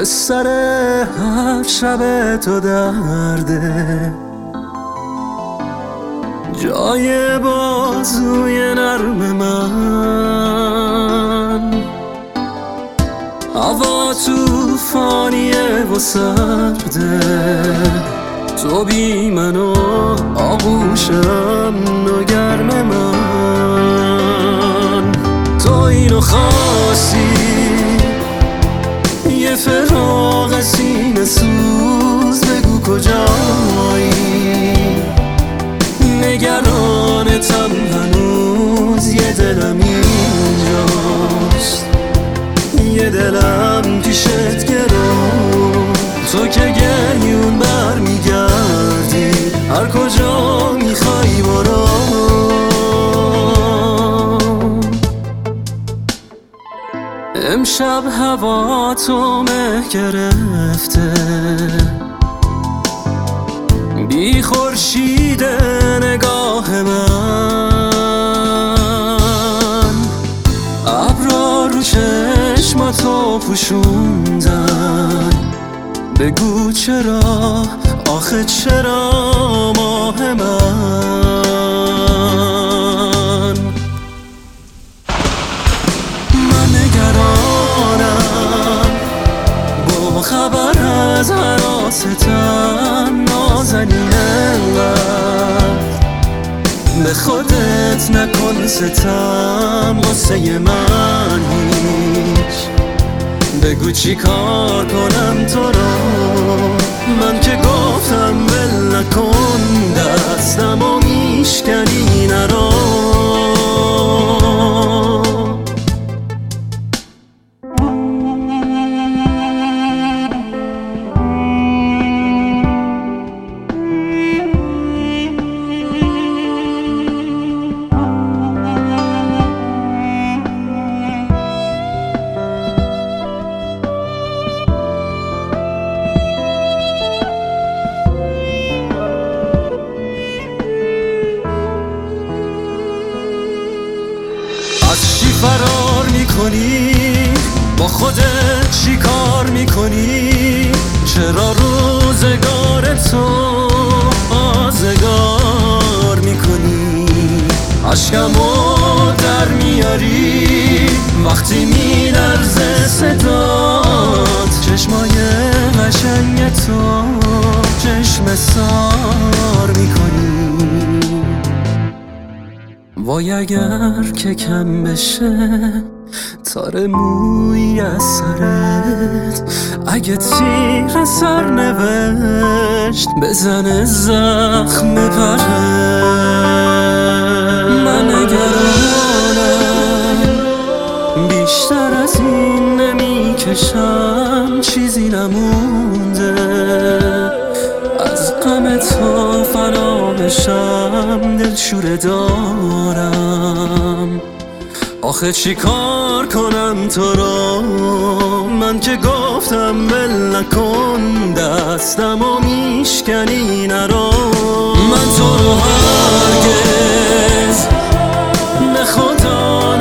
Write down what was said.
سر هر شب تو درده، جای بازوی نرم من. هوا توفانیه و سرده، تو بی من و آغوشم و گرم من. تو اینو خواستی، یه فراق سینه سوز، بگو کجایی. نگرانتم هنوز، یه دلم اینجاست، یه دلم پیشت گرام. تو که گریون برمیگردی، هر کجا میخوای برو. امشب هوا تو مه گرفته، بی خورشید نگاه من. ابرا رو چشماتو پوشوندن، بگو چرا، آخه چرا ماه من. من نگرانم با خبر از حراستم، نازنین انقدر به خودت نکن ستم. واسه من هیچ، بگو چی کار کنم تو رو. من که گفتم ول نکن دستم و میشکنی نرو. از چی فرار میکنی؟ با خودت چی کار میکنی؟ چرا روزگار تو آزگار میکنی؟ عشقمو در میاری وقتی میلرزه صدات. چشمای قشنگ تو چشم سار میکنی. وای اگر که کم بشه تار موی از سرت، اگه تیر سرنوشت بزنه زخم پرت. من نگرانم بیشتر از این نمیکشم، چیزی نمونده از غم تو فنا بشم. دلشوره دارم، آخه چی کار کنم تو رو. من که گفتم ول نکن دستم و میشکنی نرو. من تو رو هرگز به خدا